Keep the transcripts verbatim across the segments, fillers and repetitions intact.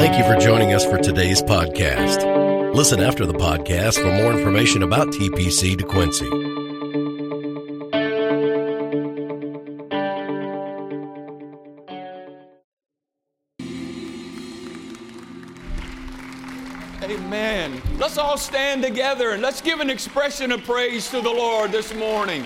Thank you for joining us for today's podcast. Listen after the podcast for more information about T P C DeQuincy. Amen. Let's all stand together and let's give an expression of praise to the Lord this morning.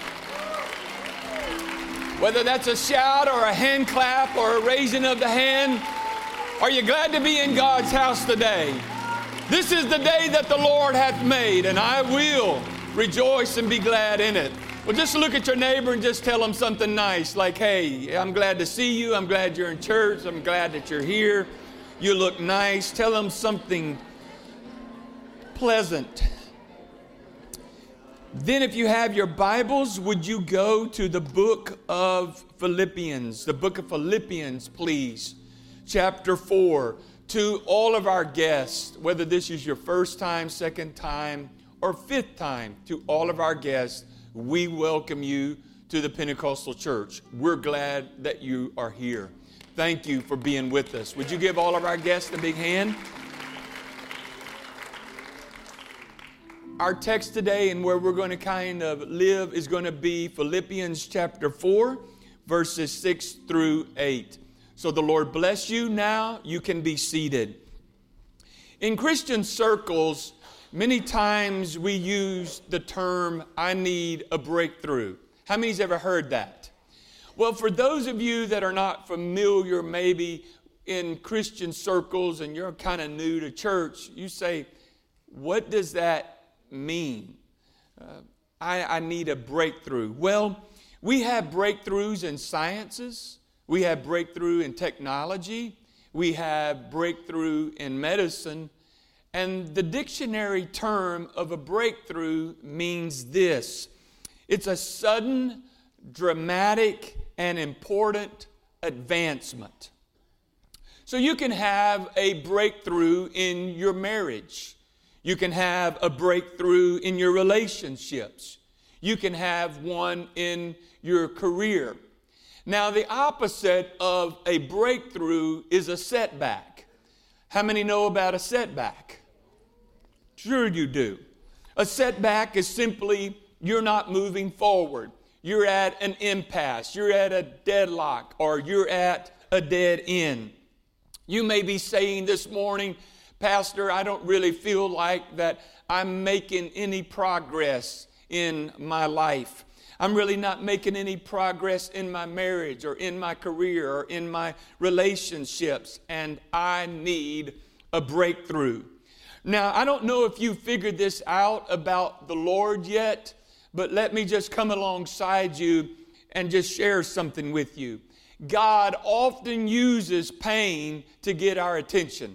Whether that's a shout or a hand clap or a raising of the hand, are you glad to be in God's house today? This is the day that the Lord hath made, and I will rejoice and be glad in it. Well, just look at your neighbor and just tell them something nice, like, hey, I'm glad to see you. I'm glad you're in church. I'm glad that you're here. You look nice. Tell them something pleasant. Then if you have your Bibles, would you go to the book of Philippians, the book of Philippians, please, chapter four. To all of our guests, whether this is your first time, second time, or fifth time, to all of our guests, we welcome you to the Pentecostal Church. We're glad that you are here. Thank you for being with us. Would you give all of our guests a big hand? Our text today and where we're going to kind of live is going to be Philippians chapter four, verses six through eight. So the Lord bless you. Now you can be seated. In Christian circles, many times we use the term, I need a breakthrough. How many's ever heard that? Well, for those of you that are not familiar maybe in Christian circles and you're kind of new to church, you say, what does that mean? Uh, I, I need a breakthrough. Well, we have breakthroughs in sciences. We have breakthrough in technology. We have breakthrough in medicine. And the dictionary term of a breakthrough means this. It's a sudden, dramatic, and important advancement. So you can have a breakthrough in your marriage. You can have a breakthrough in your relationships. You can have one in your career. Now, the opposite of a breakthrough is a setback. How many know about a setback? Sure you do. A setback is simply you're not moving forward. You're at an impasse. You're at a deadlock, or you're at a dead end. You may be saying this morning, Pastor, I don't really feel like that I'm making any progress in my life. I'm really not making any progress in my marriage or in my career or in my relationships, and I need a breakthrough. Now, I don't know if you figured this out about the Lord yet, but let me just come alongside you and just share something with you. God often uses pain to get our attention.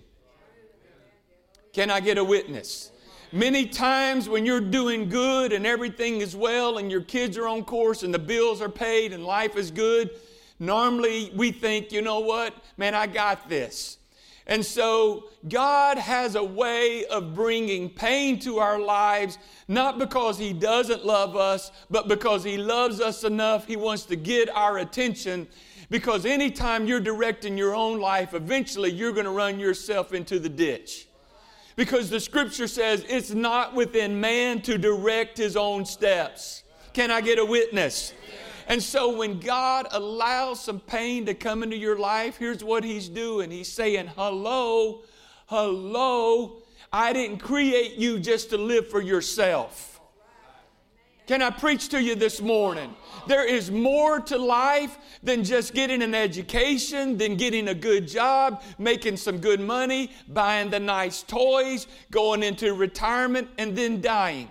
Can I get a witness? Many times when you're doing good and everything is well and your kids are on course and the bills are paid and life is good, normally we think, you know what, man, I got this. And so God has a way of bringing pain to our lives, not because He doesn't love us, but because He loves us enough, He wants to get our attention. Because anytime you're directing your own life, eventually you're going to run yourself into the ditch. Because the scripture says it's not within man to direct his own steps. Can I get a witness? And so when God allows some pain to come into your life, here's what He's doing. He's saying, hello, hello, I didn't create you just to live for yourself. Can I preach to you this morning? There is more to life than just getting an education, than getting a good job, making some good money, buying the nice toys, going into retirement, and then dying.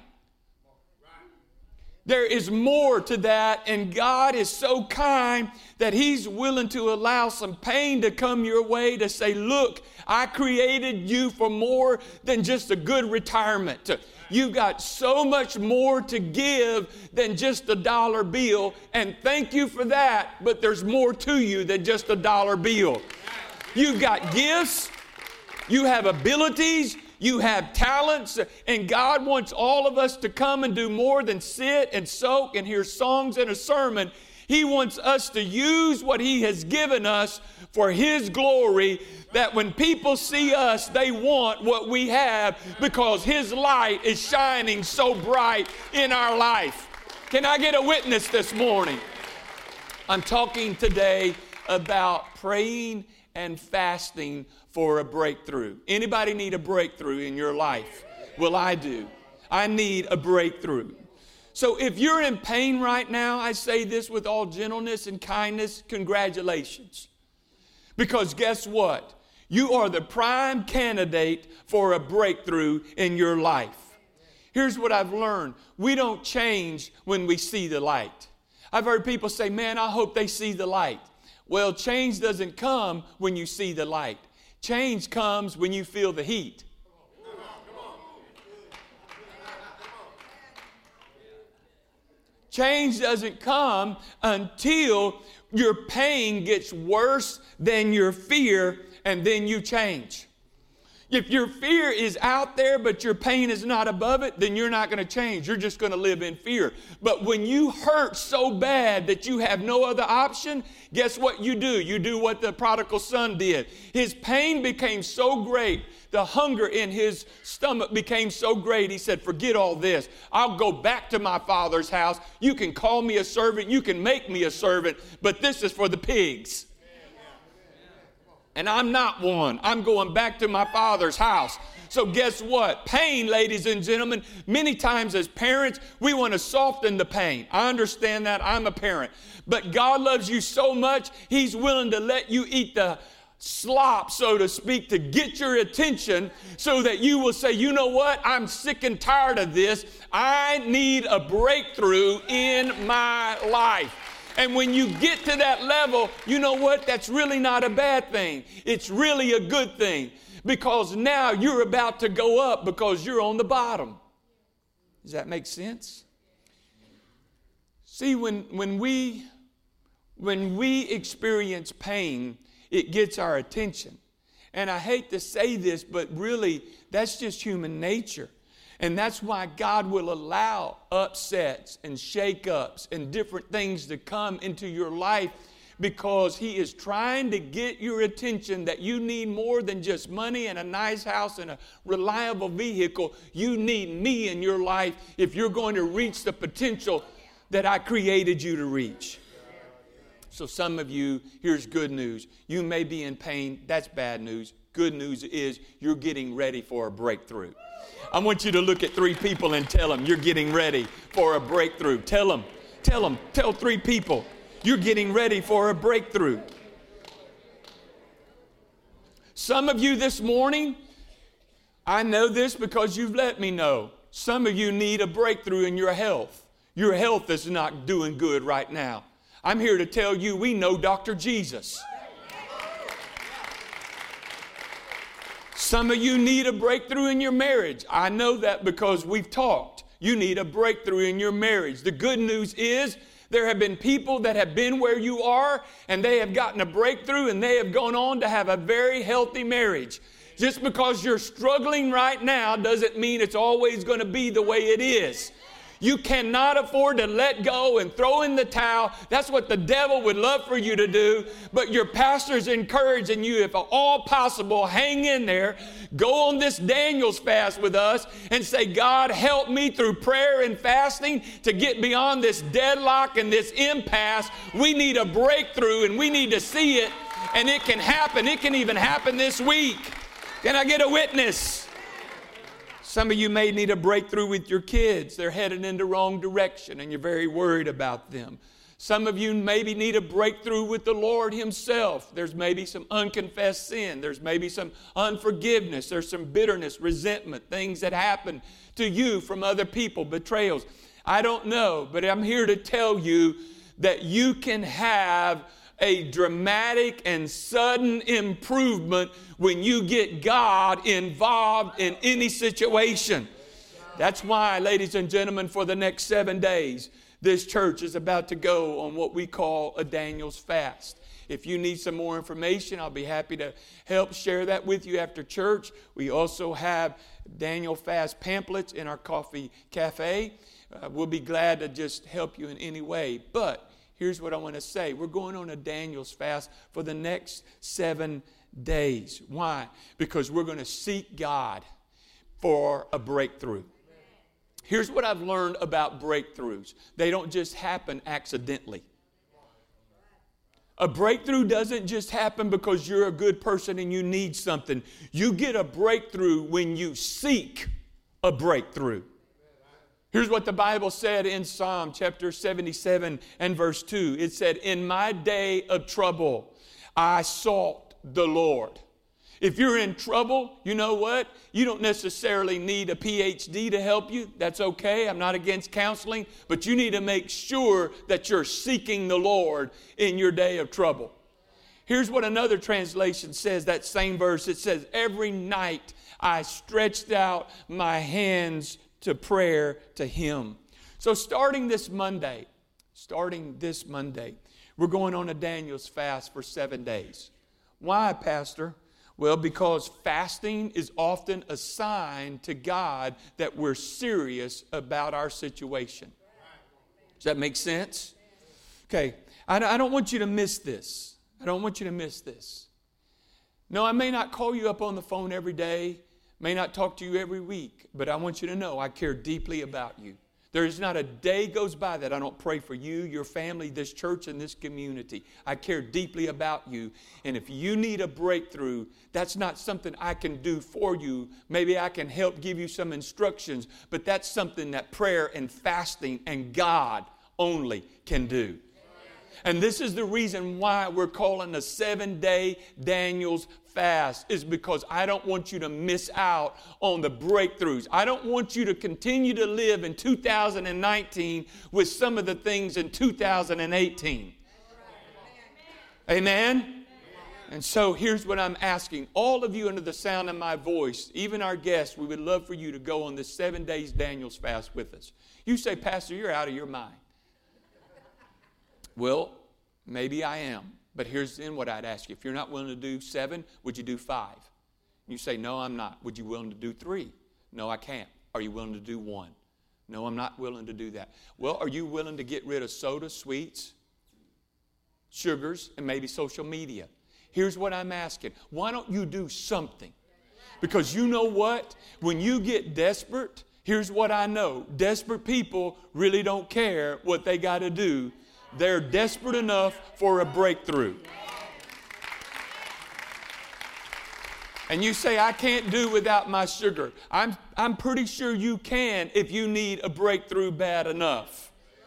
There is more to that, and God is so kind that He's willing to allow some pain to come your way to say, look, I created you for more than just a good retirement. You've got so much more to give than just a dollar bill, and thank you for that, but there's more to you than just a dollar bill. You've got gifts, you have abilities, you have talents, and God wants all of us to come and do more than sit and soak and hear songs and a sermon. He wants us to use what He has given us for His glory, that when people see us, they want what we have because His light is shining so bright in our life. Can I get a witness this morning? I'm talking today about praying and fasting for a breakthrough. Anybody need a breakthrough in your life? Well, I do. I need a breakthrough. So if you're in pain right now, I say this with all gentleness and kindness, congratulations. Because guess what? You are the prime candidate for a breakthrough in your life. Here's what I've learned. We don't change when we see the light. I've heard people say, man, I hope they see the light. Well, change doesn't come when you see the light. Change comes when you feel the heat. Change doesn't come until your pain gets worse than your fear, and then you change. If your fear is out there, but your pain is not above it, then you're not going to change. You're just going to live in fear. But when you hurt so bad that you have no other option, guess what you do? You do what the prodigal son did. His pain became so great. The hunger in his stomach became so great. He said, forget all this. I'll go back to my father's house. You can call me a servant. You can make me a servant. But this is for the pigs. And I'm not one. I'm going back to my father's house. So guess what? Pain, ladies and gentlemen, many times as parents, we want to soften the pain. I understand that. I'm a parent. But God loves you so much, He's willing to let you eat the slop, so to speak, to get your attention so that you will say, you know what? I'm sick and tired of this. I need a breakthrough in my life. And when you get to that level, you know what? That's really not a bad thing. It's really a good thing, because now you're about to go up because you're on the bottom. Does that make sense? See, when, when we, when we experience pain, it gets our attention. And I hate to say this, but really, that's just human nature. And that's why God will allow upsets and shake-ups and different things to come into your life, because He is trying to get your attention that you need more than just money and a nice house and a reliable vehicle. You need me in your life if you're going to reach the potential that I created you to reach. So some of you, here's good news. You may be in pain. That's bad news. Good news is you're getting ready for a breakthrough. I want you to look at three people and tell them you're getting ready for a breakthrough. Tell them, tell them, tell three people you're getting ready for a breakthrough. Some of you this morning, I know this because you've let me know. Some of you need a breakthrough in your health. Your health is not doing good right now. I'm here to tell you we know Doctor Jesus. Some of you need a breakthrough in your marriage. I know that because we've talked. You need a breakthrough in your marriage. The good news is there have been people that have been where you are, and they have gotten a breakthrough, and they have gone on to have a very healthy marriage. Just because you're struggling right now doesn't mean it's always going to be the way it is. You cannot afford to let go and throw in the towel. That's what the devil would love for you to do. But your pastor's encouraging you, if at all possible, hang in there. Go on this Daniel's fast with us and say, God, help me through prayer and fasting to get beyond this deadlock and this impasse. We need a breakthrough, and we need to see it. And it can happen. It can even happen this week. Can I get a witness? Some of you may need a breakthrough with your kids. They're headed in the wrong direction, and you're very worried about them. Some of you maybe need a breakthrough with the Lord Himself. There's maybe some unconfessed sin. There's maybe some unforgiveness. There's some bitterness, resentment, things that happen to you from other people, betrayals. I don't know, but I'm here to tell you that you can have a dramatic and sudden improvement when you get God involved in any situation. That's why, ladies and gentlemen, for the next seven days, this church is about to go on what we call a Daniel's fast. If you need some more information, I'll be happy to help share that with you after church. We also have Daniel fast pamphlets in our coffee cafe. Uh, we'll be glad to just help you in any way. But here's what I want to say. We're going on a Daniel's fast for the next seven days. Why? Because we're going to seek God for a breakthrough. Here's what I've learned about breakthroughs. They don't just happen accidentally. A breakthrough doesn't just happen because you're a good person and you need something. You get a breakthrough when you seek a breakthrough. Here's what the Bible said in Psalm chapter seventy-seven and verse two. It said, in my day of trouble, I sought the Lord. If you're in trouble, you know what? You don't necessarily need a P H D to help you. That's okay. I'm not against counseling. But you need to make sure that you're seeking the Lord in your day of trouble. Here's what another translation says, that same verse. It says, every night I stretched out my hands to prayer to Him. So starting this Monday, starting this Monday, we're going on a Daniel's fast for seven days. Why, Pastor? Well, because fasting is often a sign to God that we're serious about our situation. Does that make sense? Okay, I, I don't want you to miss this. I don't want you to miss this. No, I may not call you up on the phone every day, may not talk to you every week, but I want you to know I care deeply about you. There is not a day goes by that I don't pray for you, your family, this church, and this community. I care deeply about you. And if you need a breakthrough, that's not something I can do for you. Maybe I can help give you some instructions, but that's something that prayer and fasting and God only can do. And this is the reason why we're calling a seven-day Daniel's fast, is because I don't want you to miss out on the breakthroughs. I don't want you to continue to live in two thousand nineteen with some of the things in two thousand eighteen. Amen? And so here's what I'm asking. All of you under the sound of my voice, even our guests, we would love for you to go on this seven days Daniel's fast with us. You say, Pastor, you're out of your mind. Well, maybe I am. But here's then what I'd ask you. If you're not willing to do seven, would you do five? You say, no, I'm not. Would you willing to do three? No, I can't. Are you willing to do one? No, I'm not willing to do that. Well, are you willing to get rid of soda, sweets, sugars, and maybe social media? Here's what I'm asking. Why don't you do something? Because you know what? When you get desperate, here's what I know. Desperate people really don't care what they got to do. They're desperate enough for a breakthrough. And you say, I can't do without my sugar. I'm, I'm pretty sure you can if you need a breakthrough bad enough.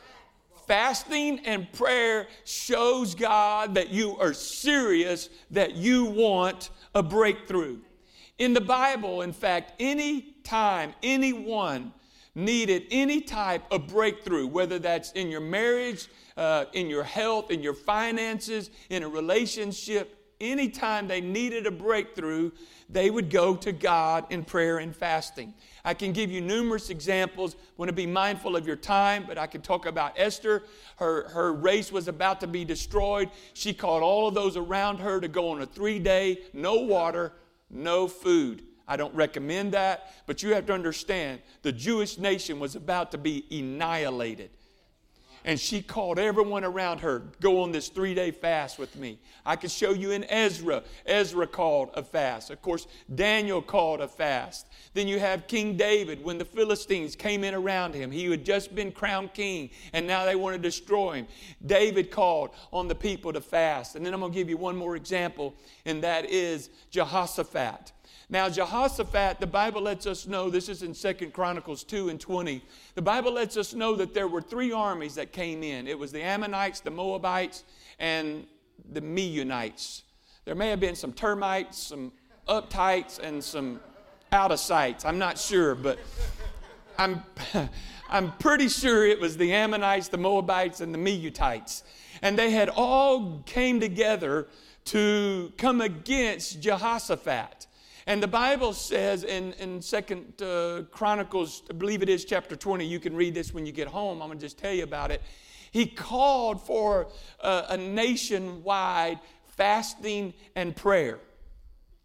Fasting and prayer shows God that you are serious, that you want a breakthrough. In the Bible, in fact, any time anyone needed any type of breakthrough, whether that's in your marriage, uh, in your health, in your finances, in a relationship, anytime they needed a breakthrough, they would go to God in prayer and fasting. I can give you numerous examples. I want to be mindful of your time, but I can talk about Esther. Her, her race was about to be destroyed. She called all of those around her to go on a three-day, no water, no food. I don't recommend that, but you have to understand the Jewish nation was about to be annihilated. And she called everyone around her, go on this three-day fast with me. I could show you in Ezra. Ezra called a fast. Of course, Daniel called a fast. Then you have King David when the Philistines came in around him. He had just been crowned king, and now they want to destroy him. David called on the people to fast. And then I'm going to give you one more example, and that is Jehoshaphat. Now, Jehoshaphat, the Bible lets us know, this is in Second Chronicles two and twenty, the Bible lets us know that there were three armies that came in. It was the Ammonites, the Moabites, and the Meunites. There may have been some termites, some uptights, and some out-of-sights. I'm not sure, but I'm, I'm pretty sure it was the Ammonites, the Moabites, and the Meunites. And they had all came together to come against Jehoshaphat. And the Bible says in, in Second uh, Chronicles, I believe it is chapter twenty, you can read this when you get home, I'm going to just tell you about it. He called for uh, a nationwide fasting and prayer.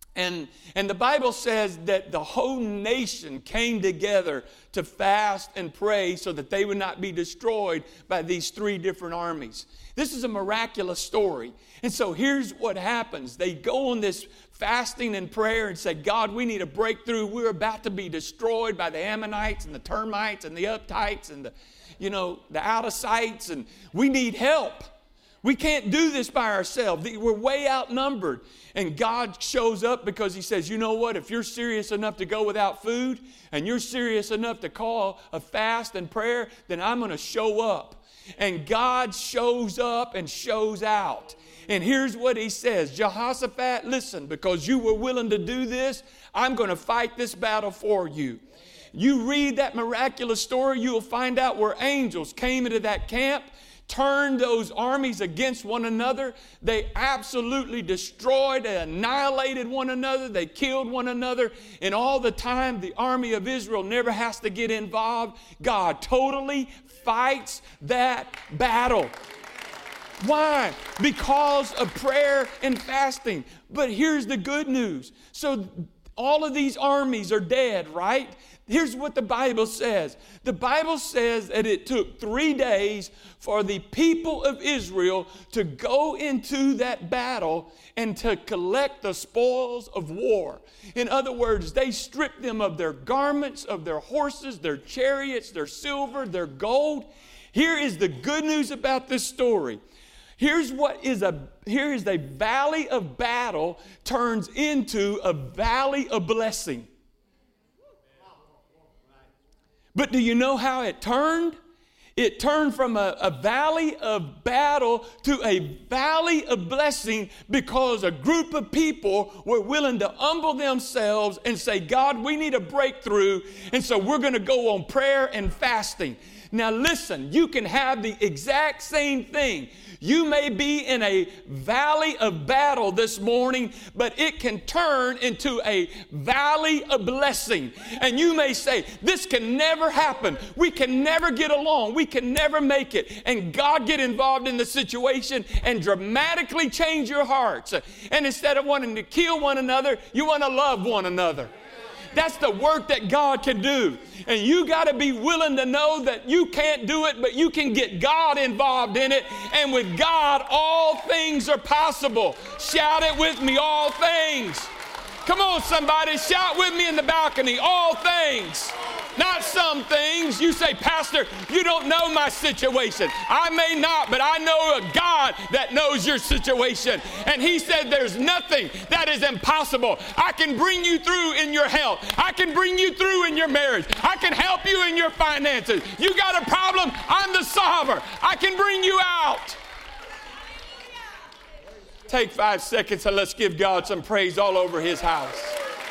And, and the Bible says that the whole nation came together to fast and pray so that they would not be destroyed by these three different armies. This is a miraculous story. And so here's what happens. They go on this fasting and prayer and say, God, we need a breakthrough. We're about to be destroyed by the Ammonites and the termites and the uptights and the, you know, the out of sights, and we need help. We can't do this by ourselves. We're way outnumbered. And God shows up because he says, you know what? If you're serious enough to go without food and you're serious enough to call a fast and prayer, then I'm going to show up. And God shows up and shows out. And here's what he says, Jehoshaphat, listen, because you were willing to do this, I'm going to fight this battle for you. You read that miraculous story, you'll find out where angels came into that camp, turned those armies against one another. They absolutely destroyed, they annihilated one another, they killed one another. And all the time, the army of Israel never has to get involved. God totally fights that battle. Why? Because of prayer and fasting. But here's the good news. So all of these armies are dead, right? Here's what the Bible says. The Bible says that it took three days for the people of Israel to go into that battle and to collect the spoils of war. In other words, they stripped them of their garments, of their horses, their chariots, their silver, their gold. Here is the good news about this story. Here's what is a, here is a valley of battle turns into a valley of blessing. But do you know how it turned? It turned from a, a valley of battle to a valley of blessing because a group of people were willing to humble themselves and say, God, we need a breakthrough, and so we're going to go on prayer and fasting. Now listen, you can have the exact same thing. You may be in a valley of battle this morning, but it can turn into a valley of blessing. And you may say, this can never happen. We can never get along. We can never make it. And God get involved in the situation and dramatically change your hearts. And instead of wanting to kill one another, you want to love one another. That's the work that God can do. And you got to be willing to know that you can't do it, but you can get God involved in it. And with God, all things are possible. Shout it with me, all things. Come on, somebody, shout with me in the balcony, all things. Not some things. You say, Pastor, you don't know my situation. I may not, but I know a God that knows your situation. And he said there's nothing that is impossible. I can bring you through in your health. I can bring you through in your marriage. I can help you in your finances. You got a problem? I'm the solver. I can bring you out. Take five seconds and let's give God some praise all over his house.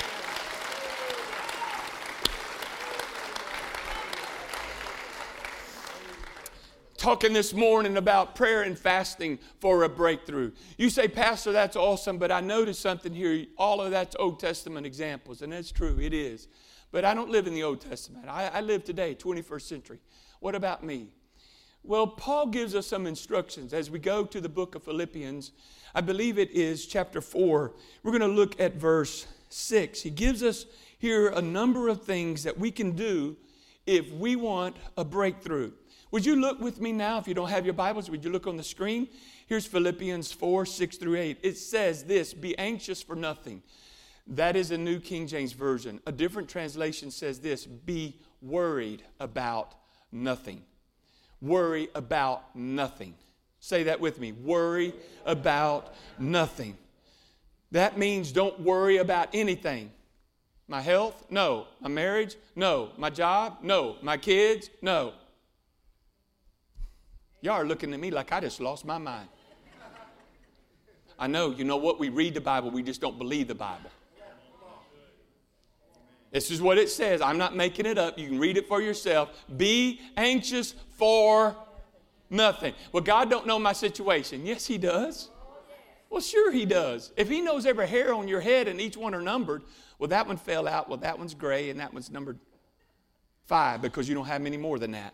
Talking this morning about prayer and fasting for a breakthrough. You say, Pastor, that's awesome, but I noticed something here. All of that's Old Testament examples, and that's true, it is. But I don't live in the Old Testament. I, I live today, twenty-first century. What about me? Well, Paul gives us some instructions as we go to the book of Philippians. I believe it is chapter four. We're going to look at verse six. He gives us here a number of things that we can do if we want a breakthrough. Would you look with me now? If you don't have your Bibles, would you look on the screen? Here's Philippians four, six through eight. It says this, be anxious for nothing. That is a New King James Version. A different translation says this, be worried about nothing. Worry about nothing. Say that with me. Worry about nothing. That means don't worry about anything. My health? No. My marriage? No. My job? No. My kids? No. Y'all are looking at me like I just lost my mind. I know, you know what? We read the Bible, we just don't believe the Bible. This is what it says. I'm not making it up. You can read it for yourself. Be anxious for nothing. Well, God don't know my situation. Yes, he does. Well, sure he does. If he knows every hair on your head and each one are numbered, well, that one fell out. Well, that one's gray and that one's numbered five because you don't have many more than that.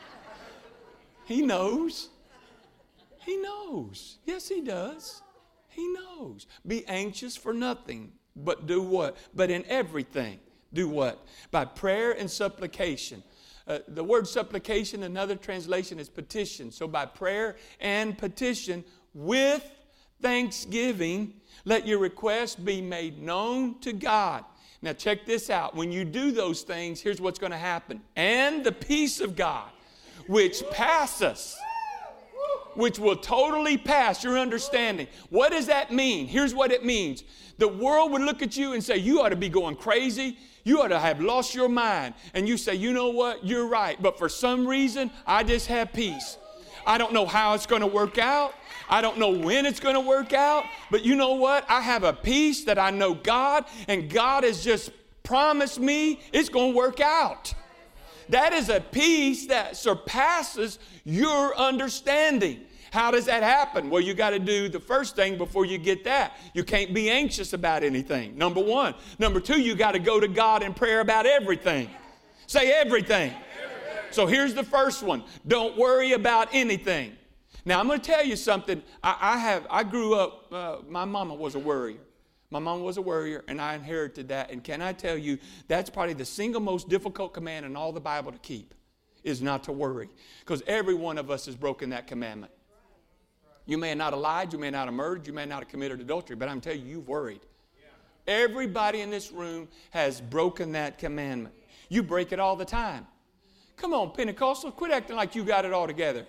He knows. He knows. Yes, he does. He knows. Be anxious for nothing, but do what? But in everything, do what? By prayer and supplication. Uh, the word supplication, another translation is petition. So by prayer and petition, with thanksgiving, let your requests be made known to God. Now check this out. When you do those things, here's what's going to happen. And the peace of God, which passes, which will totally pass your understanding. What does that mean? Here's what it means. The world would look at you and say, you ought to be going crazy. You ought to have lost your mind. And you say, you know what? You're right. But for some reason, I just have peace. I don't know how it's going to work out. I don't know when it's going to work out. But you know what? I have a peace that I know God, and God has just promised me it's going to work out. That is a peace that surpasses your understanding. How does that happen? Well, you got to do the first thing before you get that. You can't be anxious about anything. Number one. Number two, you got to go to God in prayer about everything. Say everything. everything. So here's the first one. Don't worry about anything. Now, I'm going to tell you something. I, I have. I grew up, uh, my mama was a worrier. My mom was a worrier, and I inherited that. And can I tell you, that's probably the single most difficult command in all the Bible to keep, is not to worry. Because every one of us has broken that commandment. You may not have lied, you may not have murdered, you may not have committed adultery, but I'm telling you, you've worried. Everybody in this room has broken that commandment. You break it all the time. Come on, Pentecostal, quit acting like you got it all together.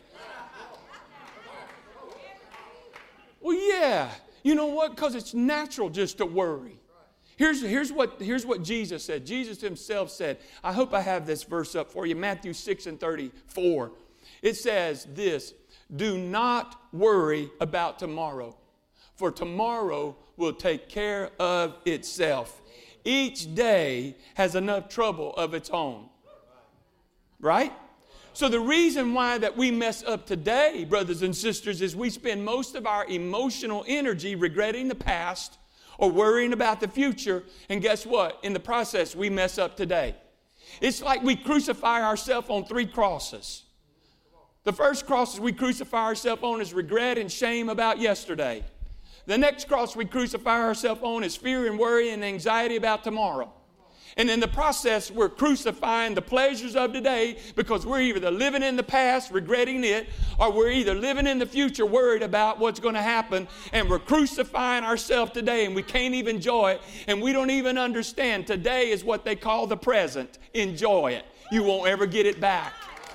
Well, yeah. You know what? Because it's natural just to worry. Here's, here's, what, here's what Jesus said. Jesus himself said, I hope I have this verse up for you, Matthew six and thirty-four. It says this, do not worry about tomorrow, for tomorrow will take care of itself. Each day has enough trouble of its own. Right? So the reason why that we mess up today, brothers and sisters, is we spend most of our emotional energy regretting the past or worrying about the future. And guess what? In the process, we mess up today. It's like we crucify ourselves on three crosses. The first cross we crucify ourselves on is regret and shame about yesterday. The next cross we crucify ourselves on is fear and worry and anxiety about tomorrow. And in the process, we're crucifying the pleasures of today because we're either living in the past, regretting it, or we're either living in the future, worried about what's going to happen, and we're crucifying ourselves today, and we can't even enjoy it, and we don't even understand. Today is what they call the present. Enjoy it. You won't ever get it back.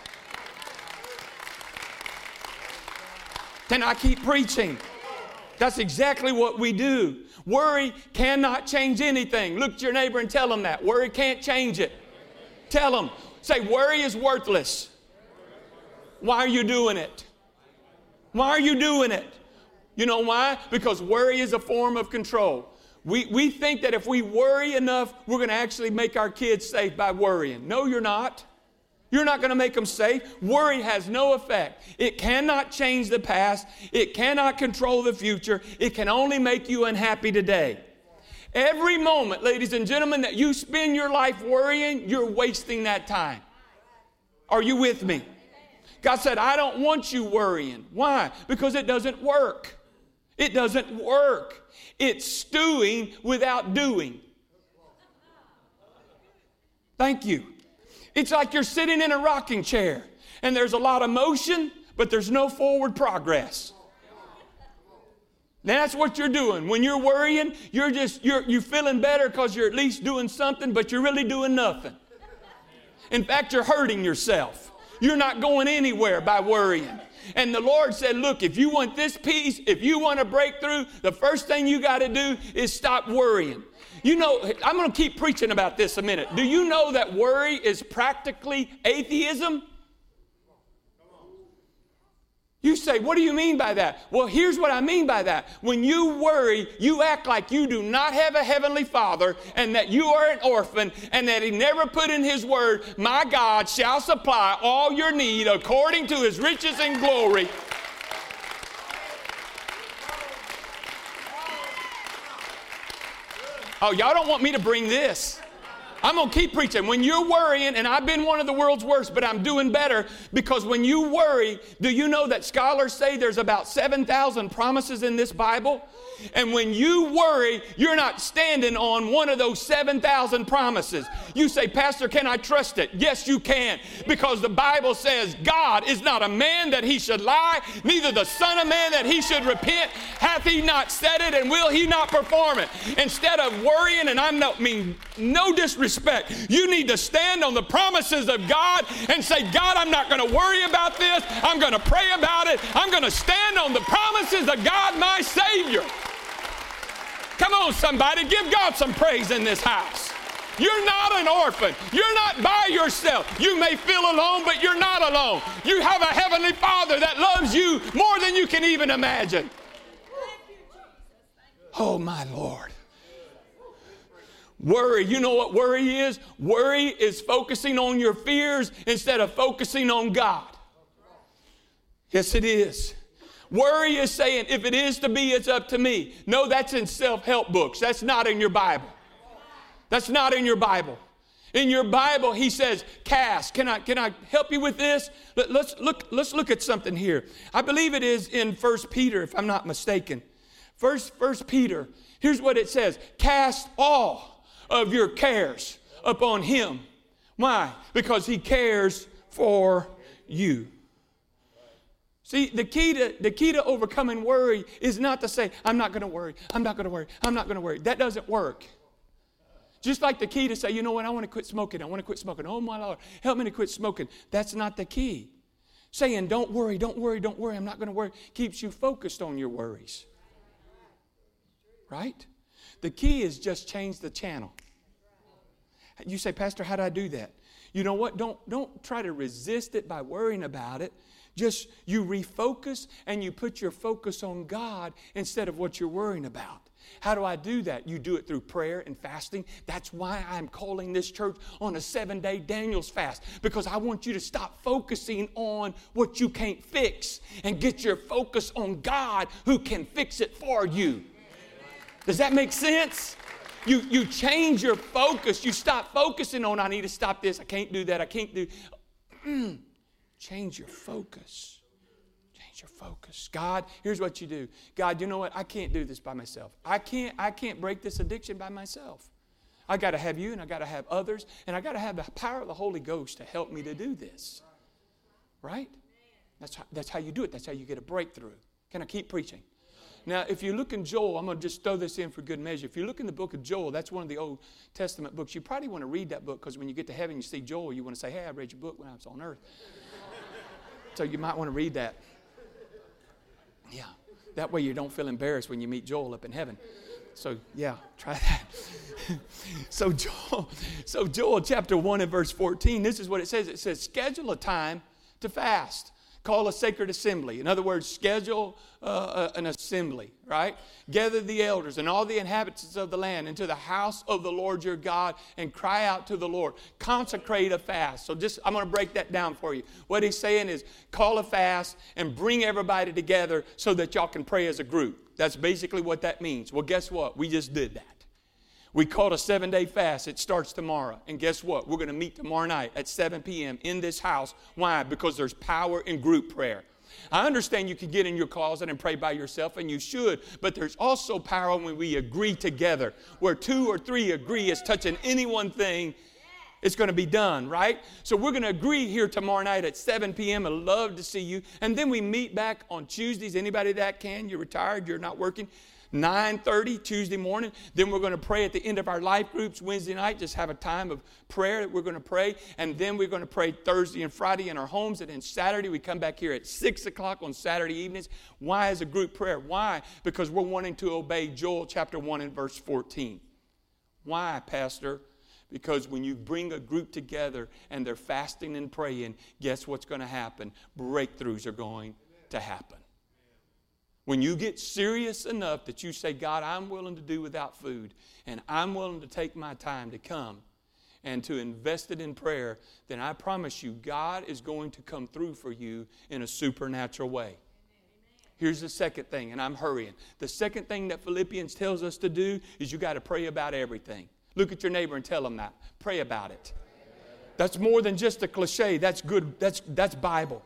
Can I keep preaching? That's exactly what we do. Worry cannot change anything. Look at your neighbor and tell them that. Worry can't change it. Tell them. Say, worry is worthless. Why are you doing it? Why are you doing it? You know why? Because worry is a form of control. We, we think that if we worry enough, we're going to actually make our kids safe by worrying. No, you're not. You're not going to make them safe. Worry has no effect. It cannot change the past. It cannot control the future. It can only make you unhappy today. Every moment, ladies and gentlemen, that you spend your life worrying, you're wasting that time. Are you with me? God said, I don't want you worrying. Why? Because it doesn't work. It doesn't work. It's stewing without doing. Thank you. It's like you're sitting in a rocking chair and there's a lot of motion, but there's no forward progress. That's what you're doing. When you're worrying, you're just, you're, you're feeling better because you're at least doing something, but you're really doing nothing. In fact, you're hurting yourself. You're not going anywhere by worrying. And the Lord said, look, if you want this peace, if you want a breakthrough, the first thing you got to do is stop worrying. You know, I'm going to keep preaching about this a minute. Do you know that worry is practically atheism? You say, what do you mean by that? Well, here's what I mean by that. When you worry, you act like you do not have a heavenly Father and that you are an orphan and that He never put in His word, my God shall supply all your need according to His riches and glory. Oh, y'all don't want me to bring this. I'm going to keep preaching. When you're worrying, and I've been one of the world's worst, but I'm doing better, because when you worry, do you know that scholars say there's about seven thousand promises in this Bible? And when you worry, you're not standing on one of those seven thousand promises. You say, Pastor, can I trust it? Yes, you can. Because the Bible says God is not a man that he should lie, neither the son of man that he should repent. Hath he not said it, and will he not perform it? Instead of worrying, and I mean no disrespect, you need to stand on the promises of God and say, God, I'm not going to worry about this. I'm going to pray about it. I'm going to stand on the promises of God, my Savior. Come on, somebody, give God some praise in this house. You're not an orphan. You're not by yourself. You may feel alone, but you're not alone. You have a heavenly Father that loves you more than you can even imagine. Oh, my Lord. Worry, you know what worry is? Worry is focusing on your fears instead of focusing on God. Yes, it is. Worry is saying, if it is to be, it's up to me. No, that's in self-help books. That's not in your Bible. That's not in your Bible. In your Bible, he says, cast. Can I, can I help you with this? Let, let's, look, let's look at something here. I believe it is in First Peter, if I'm not mistaken. First, First Peter, here's what it says. Cast all of your cares upon him. Why? Because he cares for you. See, the key to the key to overcoming worry is not to say, I'm not going to worry, I'm not going to worry, I'm not going to worry. That doesn't work. Just like the key to say, you know what, I want to quit smoking, I want to quit smoking. Oh, my Lord, help me to quit smoking. That's not the key. Saying, don't worry, don't worry, don't worry, I'm not going to worry, keeps you focused on your worries. Right? The key is just change the channel. You say, Pastor, how do I do that? You know what, don't, don't try to resist it by worrying about it. Just you refocus and you put your focus on God instead of what you're worrying about. How do I do that? You do it through prayer and fasting. That's why I'm calling this church on a seven-day Daniel's fast, because I want you to stop focusing on what you can't fix and get your focus on God who can fix it for you. Does that make sense? You, you change your focus. You stop focusing on, I need to stop this, I can't do that, I can't do... Mm. Change your focus. Change your focus. God, here's what you do. God, you know what? I can't do this by myself. I can't, I can't break this addiction by myself. I got to have you, and I got to have others, and I got to have the power of the Holy Ghost to help me to do this. Right? That's how, that's how you do it. That's how you get a breakthrough. Can I keep preaching? Now, if you look in Joel, I'm going to just throw this in for good measure. If you look in the book of Joel, that's one of the Old Testament books. You probably want to read that book, because when you get to heaven, you see Joel, you want to say, hey, I read your book when I was on earth. So you might want to read that. Yeah. That way you don't feel embarrassed when you meet Joel up in heaven. So, yeah, try that. so, Joel, so Joel chapter one and verse fourteen, this is what it says. It says, schedule a time to fast. Call a sacred assembly. In other words, schedule uh, an assembly, right? Gather the elders and all the inhabitants of the land into the house of the Lord your God and cry out to the Lord. Consecrate a fast. So just, I'm going to break that down for you. What he's saying is call a fast and bring everybody together so that y'all can pray as a group. That's basically what that means. Well, guess what? We just did that. We called a seven-day fast. It starts tomorrow. And guess what? We're going to meet tomorrow night at seven p.m. in this house. Why? Because there's power in group prayer. I understand you can get in your closet and pray by yourself, and you should, but there's also power when we agree together. Where two or three agree is touching any one thing, it's going to be done, right? So we're going to agree here tomorrow night at seven p.m. I'd love to see you. And then we meet back on Tuesdays. Anybody that can, you're retired, you're not working. nine thirty Tuesday morning. Then we're going to pray at the end of our life groups Wednesday night. Just have a time of prayer that we're going to pray. And then we're going to pray Thursday and Friday in our homes. And then Saturday we come back here at six o'clock on Saturday evenings. Why is a group prayer? Why? Because we're wanting to obey Joel chapter one and verse fourteen. Why, Pastor? Because when you bring a group together and they're fasting and praying, guess what's going to happen? Breakthroughs are going to happen. When you get serious enough that you say, God, I'm willing to do without food, and I'm willing to take my time to come and to invest it in prayer, then I promise you, God is going to come through for you in a supernatural way. Here's the second thing, and I'm hurrying. The second thing that Philippians tells us to do is you got to pray about everything. Look at your neighbor and tell them that. Pray about it. That's more than just a cliche. That's good. That's, that's Bible.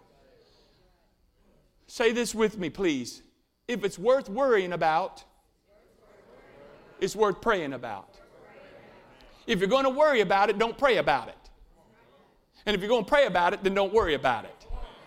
Say this with me, please. If it's worth worrying about, it's worth praying about. If you're going to worry about it, don't pray about it. And if you're going to pray about it, then don't worry about it.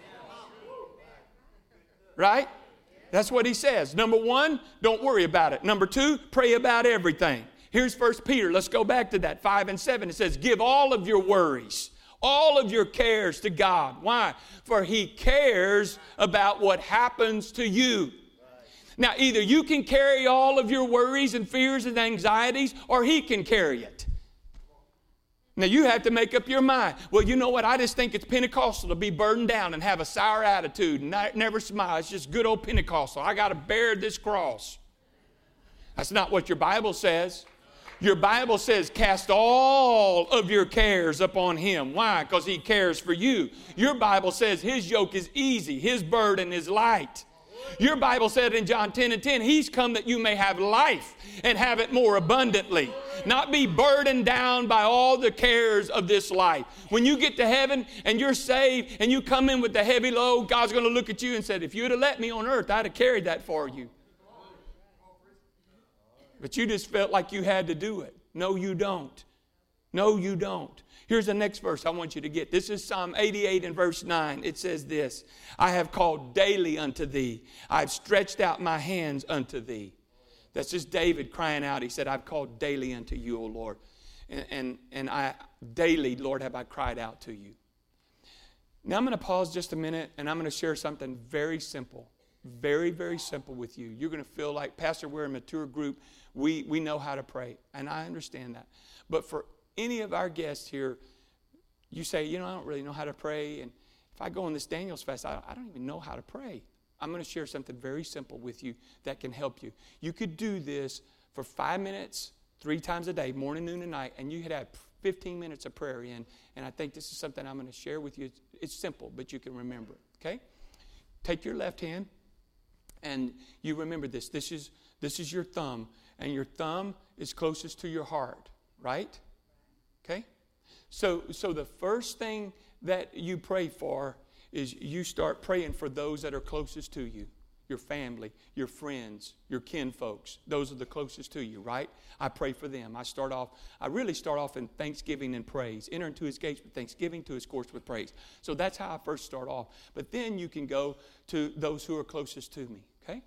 Right? That's what he says. Number one, don't worry about it. Number two, pray about everything. Here's First Peter. Let's go back to that, five and seven. It says, give all of your worries, all of your cares to God. Why? For he cares about what happens to you. Now, either you can carry all of your worries and fears and anxieties, or he can carry it. Now, you have to make up your mind. Well, you know what? I just think it's Pentecostal to be burdened down and have a sour attitude and not, never smile. It's just good old Pentecostal. I got to bear this cross. That's not what your Bible says. Your Bible says, cast all of your cares upon him. Why? Because he cares for you. Your Bible says his yoke is easy, his burden is light. Your Bible said in John ten and ten, he's come that you may have life and have it more abundantly. Not be burdened down by all the cares of this life. When you get to heaven and you're saved and you come in with the heavy load, God's going to look at you and say, if you'd have let me on earth, I'd have carried that for you. But you just felt like you had to do it. No, you don't. No, you don't. Here's the next verse I want you to get. This is Psalm eighty-eight and verse nine. It says this, I have called daily unto thee. I've stretched out my hands unto thee. That's just David crying out. He said, I've called daily unto you, O Lord. And, and, and I daily, Lord, have I cried out to you. Now I'm going to pause just a minute and I'm going to share something very simple. Very, very simple with you. You're going to feel like, Pastor, we're a mature group. We, we know how to pray. And I understand that. But for any of our guests here, you say, you know, I don't really know how to pray. And if I go on this Daniel's fast, I, I don't even know how to pray. I'm going to share something very simple with you that can help you. You could do this for five minutes, three times a day, morning, noon, and night, and you could have fifteen minutes of prayer in. And I think this is something I'm going to share with you. It's simple, but you can remember it, okay? Take your left hand. And you remember this. This is, this is your thumb. And your thumb is closest to your heart, right? Okay? So, so the first thing that you pray for is you start praying for those that are closest to you. Your family, your friends, your kinfolks. Those are the closest to you, right? I pray for them. I start off, I really start off in thanksgiving and praise. Enter into his gates with thanksgiving, to his courts with praise. So that's how I first start off. But then you can go to those who are closest to me, okay?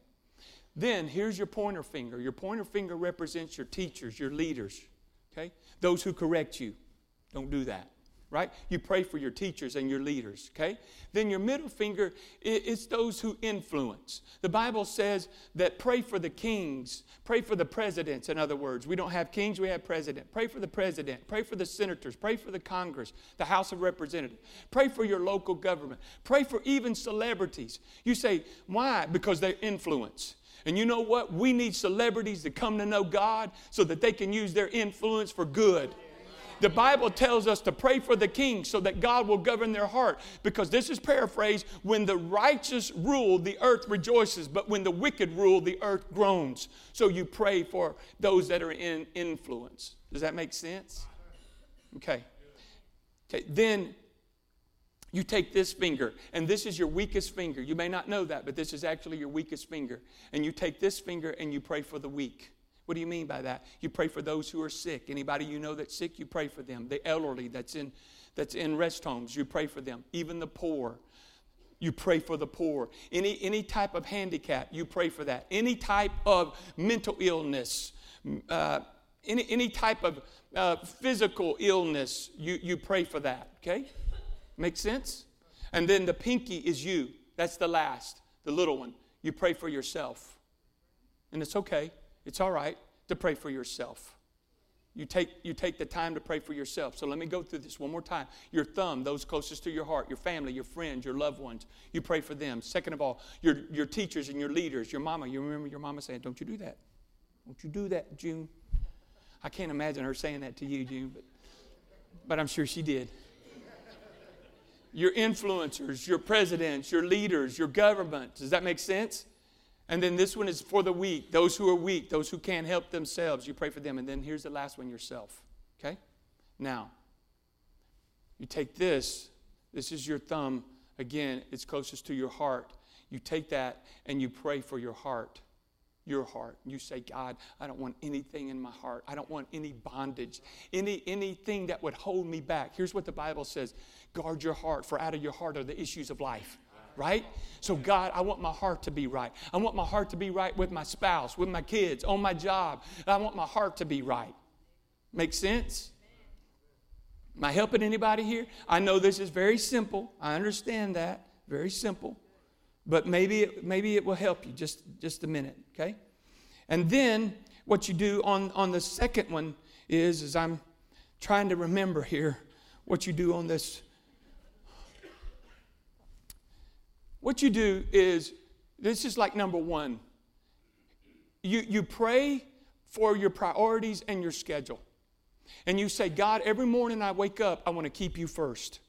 Then here's your pointer finger. Your pointer finger represents your teachers, your leaders, okay? Those who correct you. Don't do that. Right? You pray for your teachers and your leaders, okay? Then your middle finger, it's those who influence. The Bible says that pray for the kings. Pray for the presidents, in other words. We don't have kings, we have president. Pray for the president. Pray for the senators. Pray for the Congress, the House of Representatives. Pray for your local government. Pray for even celebrities. You say, why? Because they influence. And you know what? We need celebrities to come to know God so that they can use their influence for good. The Bible tells us to pray for the king so that God will govern their heart. Because this is paraphrased, when the righteous rule, the earth rejoices. But when the wicked rule, the earth groans. So you pray for those that are in influence. Does that make sense? Okay. Okay. Then you take this finger, and this is your weakest finger. You may not know that, but this is actually your weakest finger. And you take this finger and you pray for the weak. What do you mean by that? You pray for those who are sick. Anybody you know that's sick, you pray for them. The elderly that's in that's in rest homes, you pray for them. Even the poor, you pray for the poor. Any any type of handicap, you pray for that. Any type of mental illness, uh, any any type of uh, physical illness, you you pray for that. Okay, make sense? And then the pinky is you. That's the last, the little one. You pray for yourself, and it's okay. It's all right to pray for yourself. You take, you take the time to pray for yourself. So let me go through this one more time. Your thumb, those closest to your heart, your family, your friends, your loved ones, you pray for them. Second of all, your, your teachers and your leaders, your mama. You remember your mama saying, don't you do that. Don't you do that, June. I can't imagine her saying that to you, June, but, but I'm sure she did. Your influencers, your presidents, your leaders, your government. Does that make sense? And then this one is for the weak, those who are weak, those who can't help themselves. You pray for them. And then here's the last one, yourself. Okay? Now, you take this. This is your thumb. Again, it's closest to your heart. You take that and you pray for your heart. Your heart. You say, God, I don't want anything in my heart. I don't want any bondage, any anything that would hold me back. Here's what the Bible says. Guard your heart, for out of your heart are the issues of life. Right? So God, I want my heart to be right. I want my heart to be right with my spouse, with my kids, on my job. I want my heart to be right. Make sense? Am I helping anybody here? I know this is very simple. I understand that. Very simple. But maybe it, maybe it will help you just, just a minute, okay? And then what you do on, on the second one is, is I'm trying to remember here what you do on this. What you do is, this is like number one. You, you pray for your priorities and your schedule. And you say, God, every morning I wake up, I want to keep you first.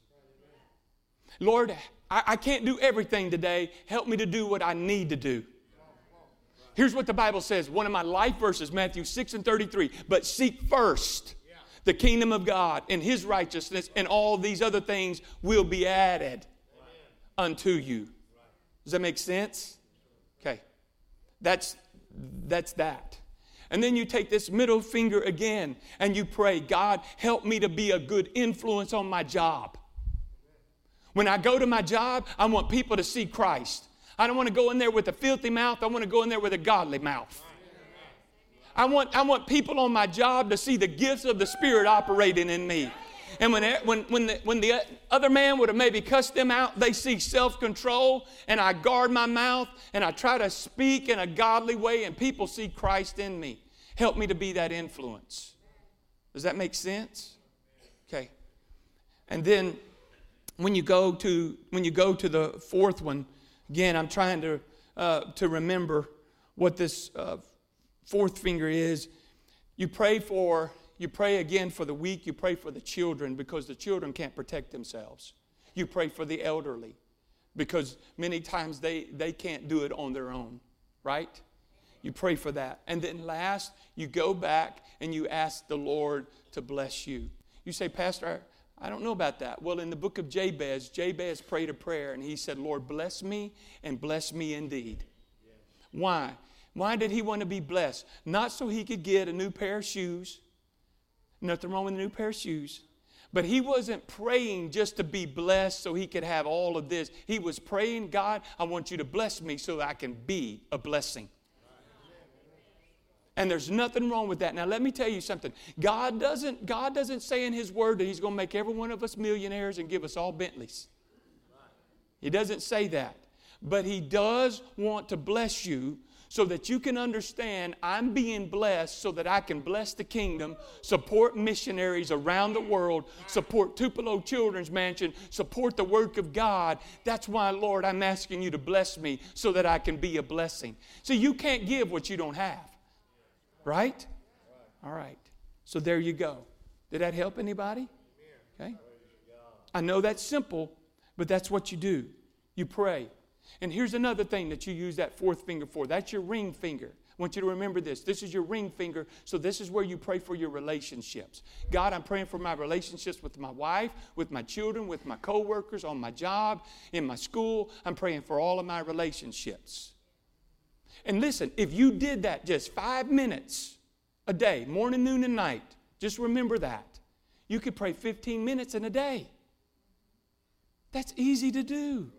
Lord, I, I can't do everything today. Help me to do what I need to do. Here's what the Bible says. One of my life verses, Matthew six and thirty-three. But seek first the kingdom of God and His righteousness, and all these other things will be added unto you. Does that make sense? Okay. That's, that's that. And then you take this middle finger again and you pray, God, help me to be a good influence on my job. When I go to my job, I want people to see Christ. I don't want to go in there with a filthy mouth. I want to go in there with a godly mouth. I want, I want people on my job to see the gifts of the Spirit operating in me. And when, when, when, the, when the other man would have maybe cussed them out, they see self-control, and I guard my mouth, and I try to speak in a godly way, and people see Christ in me. Help me to be that influence. Does that make sense? Okay. And then when you go to when you go to the fourth one, again, I'm trying to uh, to remember what this uh, fourth finger is. You pray for. You pray again for the weak. You pray for the children because the children can't protect themselves. You pray for the elderly because many times they, they can't do it on their own, right? You pray for that. And then last, you go back and you ask the Lord to bless you. You say, Pastor, I don't know about that. Well, in the book of Jabez, Jabez prayed a prayer and he said, Lord, bless me and bless me indeed. Yes. Why? Why did he want to be blessed? Not so he could get a new pair of shoes. Nothing wrong with a new pair of shoes. But he wasn't praying just to be blessed so he could have all of this. He was praying, God, I want you to bless me so that I can be a blessing. And there's nothing wrong with that. Now, let me tell you something. God doesn't, God doesn't say in His Word that He's going to make every one of us millionaires and give us all Bentleys. He doesn't say that. But He does want to bless you so that you can understand I'm being blessed so that I can bless the kingdom, support missionaries around the world, support Tupelo Children's Mansion, support the work of God. That's why, Lord, I'm asking you to bless me so that I can be a blessing. See, you can't give what you don't have. Right? All right. So there you go. Did that help anybody? Okay. I know that's simple, but that's what you do. You pray. And here's another thing that you use that fourth finger for. That's your ring finger. I want you to remember this. This is your ring finger, so this is where you pray for your relationships. God, I'm praying for my relationships with my wife, with my children, with my coworkers, on my job, in my school. I'm praying for all of my relationships. And listen, if you did that just five minutes a day, morning, noon, and night, just remember that. You could pray fifteen minutes in a day. That's easy to do.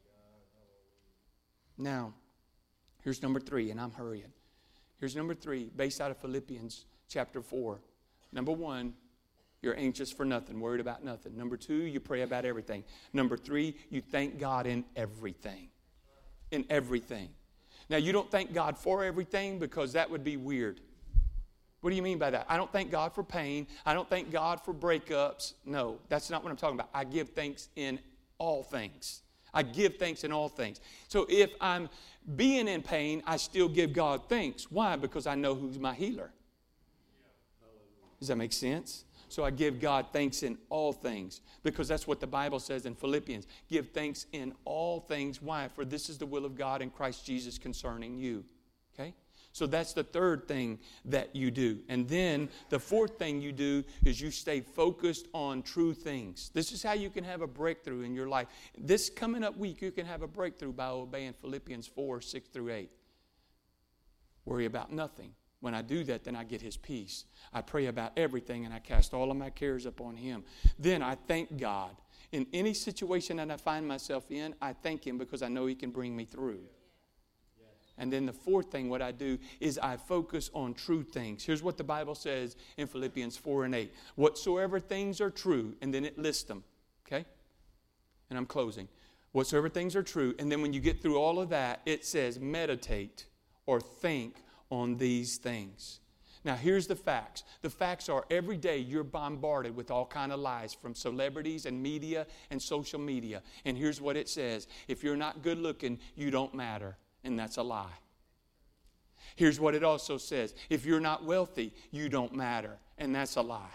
Now, here's number three, and I'm hurrying. Here's number three, based out of Philippians chapter four. Number one, you're anxious for nothing, worried about nothing. Number two, you pray about everything. Number three, you thank God in everything. In everything. Now, you don't thank God for everything because that would be weird. What do you mean by that? I don't thank God for pain. I don't thank God for breakups. No, that's not what I'm talking about. I give thanks in all things. I give thanks in all things. So if I'm being in pain, I still give God thanks. Why? Because I know who's my healer. Does that make sense? So I give God thanks in all things because that's what the Bible says in Philippians. Give thanks in all things. Why? For this is the will of God in Christ Jesus concerning you. Okay? So that's the third thing that you do. And then the fourth thing you do is you stay focused on true things. This is how you can have a breakthrough in your life. This coming up week, you can have a breakthrough by obeying Philippians four, six through eight. Worry about nothing. When I do that, then I get His peace. I pray about everything and I cast all of my cares upon Him. Then I thank God. In any situation that I find myself in, I thank Him because I know He can bring me through. And then the fourth thing, what I do is I focus on true things. Here's what the Bible says in Philippians four and eight. Whatsoever things are true, and then it lists them. Okay? And I'm closing. Whatsoever things are true, and then when you get through all of that, it says meditate or think on these things. Now, here's the facts. The facts are every day you're bombarded with all kind of lies from celebrities and media and social media. And here's what it says. If you're not good looking, you don't matter. And that's a lie. Here's what it also says. If you're not wealthy, you don't matter. And that's a lie.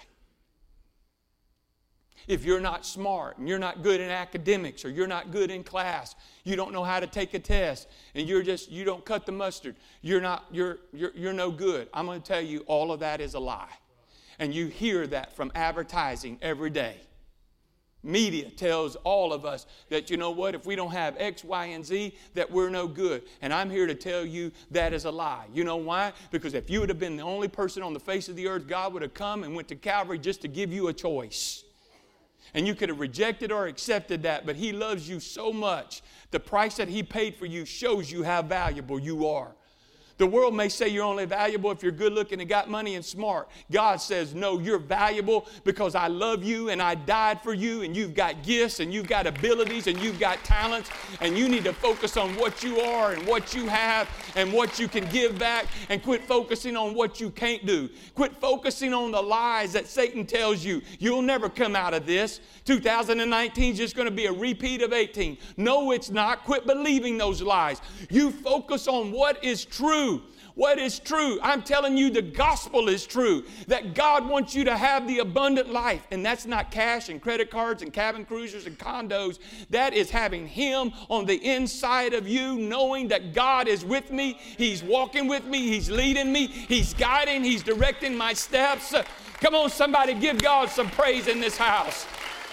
If you're not smart and you're not good in academics or you're not good in class, you don't know how to take a test, and you're just, you don't cut the mustard, you're not, you're, you're, you're no good. I'm going to tell you all of that is a lie. And you hear that from advertising every day. Media tells all of us that, you know what, if we don't have X, Y, and Z, that we're no good. And I'm here to tell you that is a lie. You know why? Because if you would have been the only person on the face of the earth, God would have come and went to Calvary just to give you a choice. And you could have rejected or accepted that, but He loves you so much. The price that He paid for you shows you how valuable you are. The world may say you're only valuable if you're good looking and got money and smart. God says, no, you're valuable because I love you and I died for you, and you've got gifts and you've got abilities and you've got talents, and you need to focus on what you are and what you have and what you can give back, and quit focusing on what you can't do. Quit focusing on the lies that Satan tells you. You'll never come out of this. two thousand nineteen is just going to be a repeat of eighteen. No, it's not. Quit believing those lies. You focus on what is true. What is true? I'm telling you, the gospel is true. That God wants you to have the abundant life. And that's not cash and credit cards and cabin cruisers and condos. That is having Him on the inside of you, knowing that God is with me. He's walking with me. He's leading me. He's guiding. He's directing my steps. Come on, somebody, give God some praise in this house.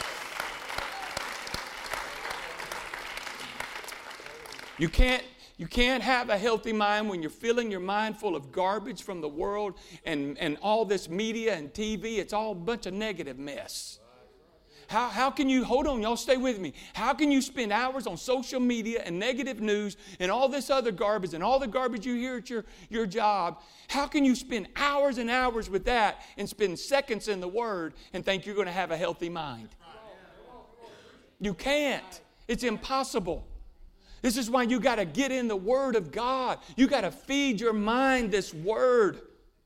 You can't You can't have a healthy mind when you're filling your mind full of garbage from the world and, and all this media and T V. It's all a bunch of negative mess. How, how can you, hold on, y'all stay with me. How can you spend hours on social media and negative news and all this other garbage and all the garbage you hear at your, your job? How can you spend hours and hours with that and spend seconds in the Word and think you're going to have a healthy mind? You can't. It's impossible. This is why you got to get in the Word of God. You got to feed your mind this Word.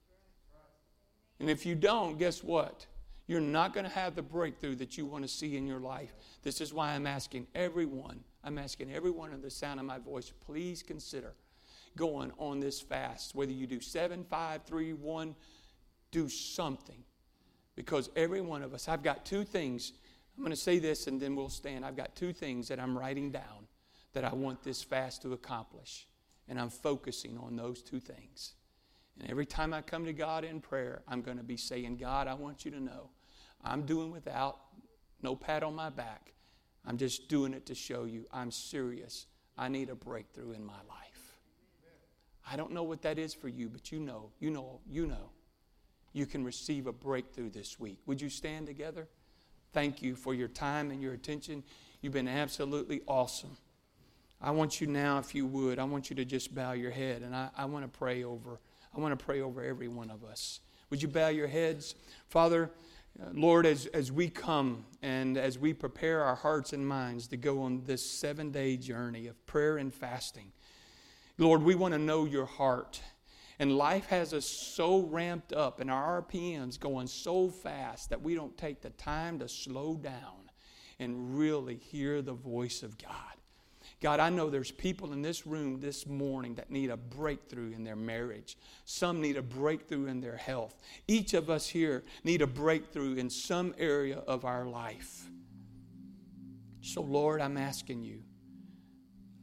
And if you don't, guess what? You're not going to have the breakthrough that you want to see in your life. This is why I'm asking everyone, I'm asking everyone in the sound of my voice, please consider going on this fast. Whether you do seven, five, three, one, do something. Because every one of us, I've got two things. I'm going to say this and then we'll stand. I've got two things that I'm writing down that I want this fast to accomplish. And I'm focusing on those two things. And every time I come to God in prayer, I'm going to be saying, God, I want you to know I'm doing without, no pat on my back. I'm just doing it to show you I'm serious. I need a breakthrough in my life. I don't know what that is for you, but you know, you know, you know. You can receive a breakthrough this week. Would you stand together? Thank you for your time and your attention. You've been absolutely awesome. I want you now, if you would, I want you to just bow your head, and I, I want to pray over, I want to pray over every one of us. Would you bow your heads? Father, uh, Lord, as, as we come and as we prepare our hearts and minds to go on this seven-day journey of prayer and fasting, Lord, we want to know your heart. And life has us so ramped up and our R P M's going so fast that we don't take the time to slow down and really hear the voice of God. God, I know there's people in this room this morning that need a breakthrough in their marriage. Some need a breakthrough in their health. Each of us here need a breakthrough in some area of our life. So, Lord, I'm asking you,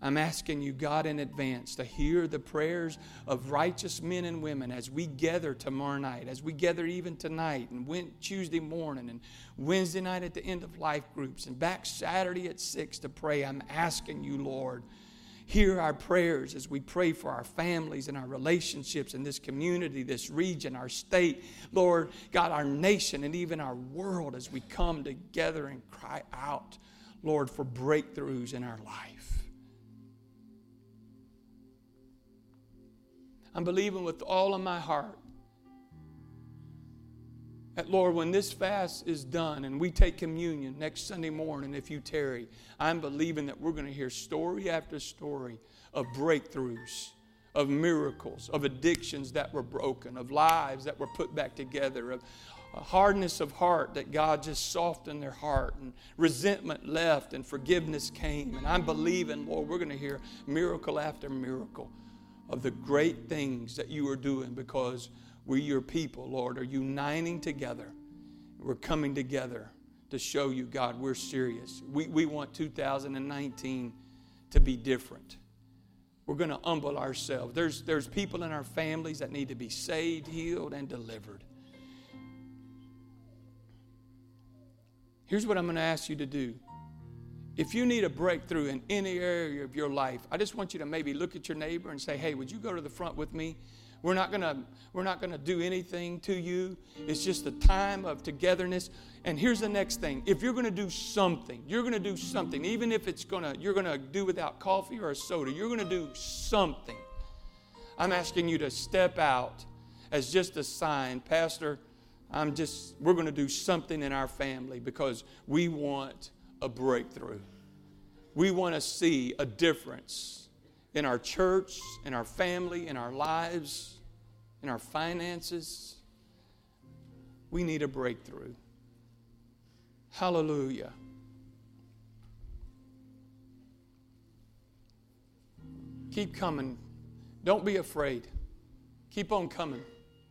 I'm asking you, God, in advance to hear the prayers of righteous men and women as we gather tomorrow night, as we gather even tonight and went Tuesday morning and Wednesday night at the end of life groups and back Saturday at six to pray. I'm asking you, Lord, hear our prayers as we pray for our families and our relationships in this community, this region, our state, Lord, God, our nation and even our world as we come together and cry out, Lord, for breakthroughs in our life. I'm believing with all of my heart that, Lord, when this fast is done and we take communion next Sunday morning, if you tarry, I'm believing that we're going to hear story after story of breakthroughs, of miracles, of addictions that were broken, of lives that were put back together, of a hardness of heart that God just softened their heart, and resentment left and forgiveness came. And I'm believing, Lord, we're going to hear miracle after miracle of the great things that you are doing, because we, your people, Lord, are uniting together. We're coming together to show you, God, we're serious. We, we want two thousand nineteen to be different. We're going to humble ourselves. There's, there's people in our families that need to be saved, healed, and delivered. Here's what I'm going to ask you to do. If you need a breakthrough in any area of your life, I just want you to maybe look at your neighbor and say, hey, would you go to the front with me? We're not going to we're not going to do anything to you. It's just a time of togetherness. And here's the next thing. If you're going to do something, you're going to do something, even if it's going to you're going to do without coffee or a soda, you're going to do something. I'm asking you to step out as just a sign, Pastor, I'm just we're going to do something in our family because we want a breakthrough. We want to see a difference in our church, in our family, in our lives, in our finances. We need a breakthrough. Hallelujah. Keep coming. Don't be afraid. Keep on coming.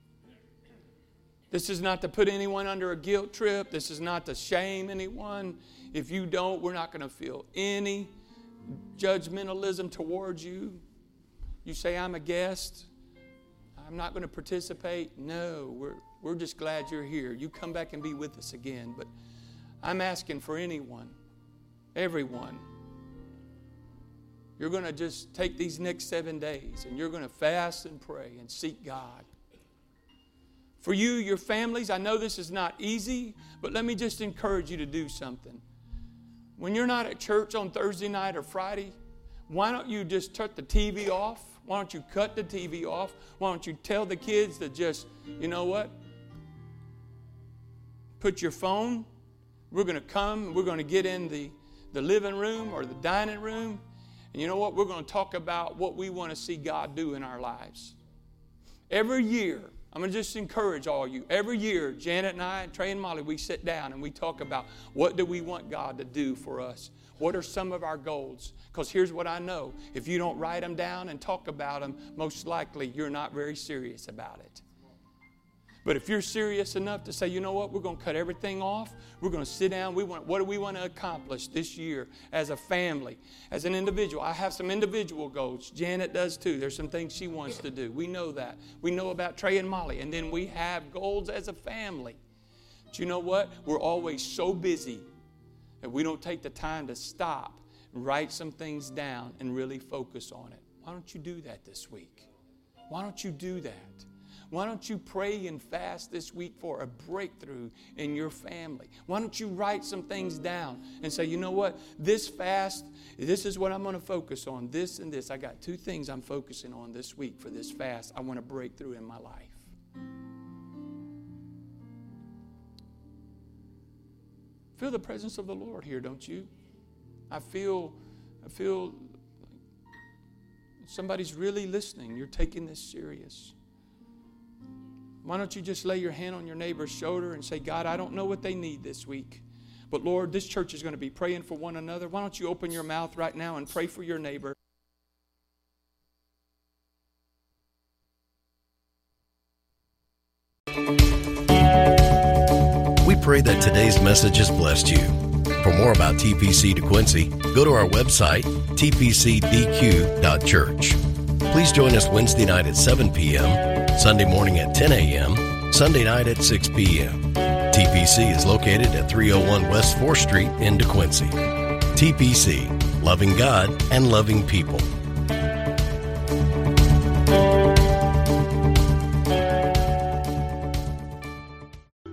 This is not to put anyone under a guilt trip. This is not to shame anyone. If you don't, we're not going to feel any judgmentalism towards you. You say, I'm a guest. I'm not going to participate. No, we're, we're just glad you're here. You come back and be with us again. But I'm asking for anyone, everyone. You're going to just take these next seven days and you're going to fast and pray and seek God. For you, your families, I know this is not easy, but let me just encourage you to do something. When you're not at church on Thursday night or Friday, why don't you just turn the T V off? Why don't you cut the T V off? Why don't you tell the kids to just, you know what? Put your phone. We're going to come. We're going to get in the, the living room or the dining room. And you know what? We're going to talk about what we want to see God do in our lives. Every year, I'm going to just encourage all you. Every year, Janet and I, and Trey and Molly, we sit down and we talk about what do we want God to do for us? What are some of our goals? Because here's what I know. If you don't write them down and talk about them, most likely you're not very serious about it. But if you're serious enough to say, you know what, we're going to cut everything off. We're going to sit down. We want, what do we want to accomplish this year as a family, as an individual? I have some individual goals. Janet does too. There's some things she wants to do. We know that. We know about Trey and Molly. And then we have goals as a family. But you know what? We're always so busy that we don't take the time to stop and write some things down and really focus on it. Why don't you do that this week? Why don't you do that? Why don't you pray and fast this week for a breakthrough in your family? Why don't you write some things down and say, you know what, this fast, this is what I'm going to focus on, this and this. I got two things I'm focusing on this week for this fast. I want to break through in my life. Feel the presence of the Lord here, don't you? I feel, I feel somebody's really listening. You're taking this serious. Why don't you just lay your hand on your neighbor's shoulder and say, God, I don't know what they need this week. But Lord, this church is going to be praying for one another. Why don't you open your mouth right now and pray for your neighbor? We pray that today's message has blessed you. For more about T P C DeQuincy, go to our website, t p c d q dot church. Please join us Wednesday night at seven p.m., Sunday morning at ten a.m., Sunday night at six p.m. T P C is located at three oh one West fourth Street in DeQuincy. T P C, loving God and loving people.